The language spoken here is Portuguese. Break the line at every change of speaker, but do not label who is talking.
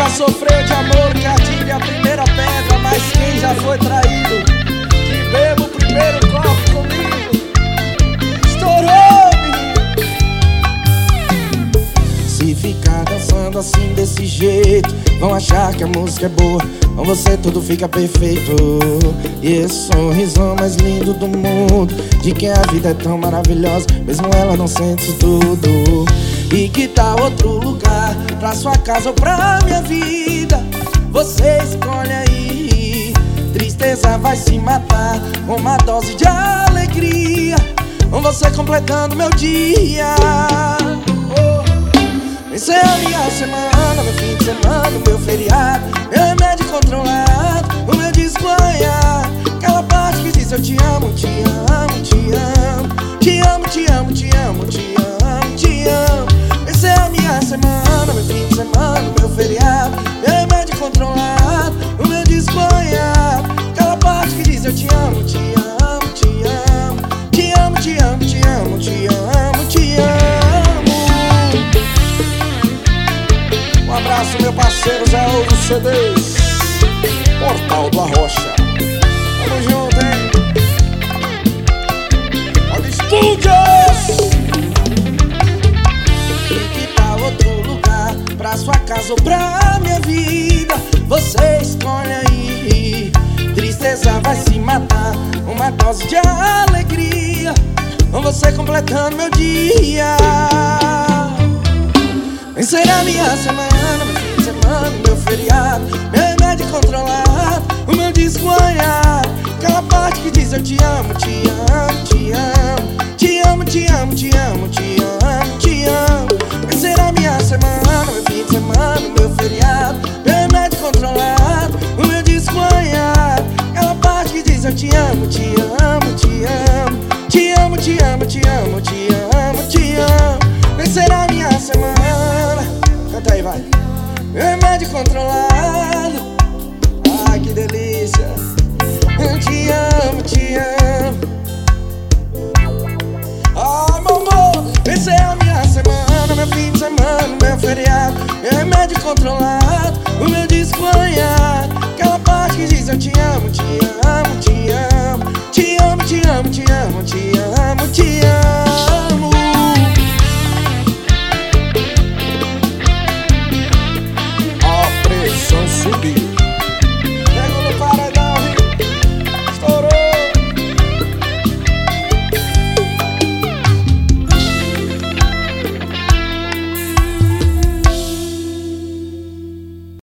já sofreu de amor, que atire a primeira pedra. Mas quem já foi traído, que beba o primeiro copo comigo. Estourou, menino. Se ficar dançando assim desse jeito, vão achar que a música é boa, com você tudo fica perfeito. E esse sorrisão mais lindo do mundo, de quem a vida é tão maravilhosa, mesmo ela não sente isso tudo. E que tal outro lugar, pra sua casa ou pra minha vida? Você escolhe aí. Tristeza vai se matar com uma dose de alegria, com você completando meu dia. Essa é a minha semana, meu fim de semana, meu feriado, meu remédio controlado, o meu desconhar. Aquela parte que diz eu te amo, te amo, te amo, te amo, te amo, te amo, te amo, te amo. Essa é a minha semana, meu fim de semana, meu feriado, meu remédio controlado, o meu desconhar. Aquela parte que diz eu te amo, te amo, te amo, te amo, te amo, te amo, te amo, te amo. Um abraço, meu parceiro Zé Ouro CDs, Portal do Arrocha. Tamo junto, hein? Olha Studios. E que tal outro lugar, pra sua casa ou pra minha vida? Você escolhe aí. Tristeza vai se matar, uma dose de alegria, com você completando meu dia. Vencer a minha semana, meu fim de semana, meu feriado, meu remédio controlado, o meu desconhar. Aquela parte que diz eu te amo, te amo, te amo, te amo, te amo, te amo, te amo, te amo. Vencer a minha semana, meu fim de semana, meu feriado, meu remédio controlado, o meu desconhar. Aquela parte que diz eu te amo, te amo, te amo, te amo, te amo, te amo, te amo, te amo. Vencer a minha semana. Canta aí, vai. Meu remédio controlado. Ai, que delícia. Eu te amo, te amo. Ai, meu amor. Vencer a minha semana, meu fim de semana, meu feriado, meu remédio controlado.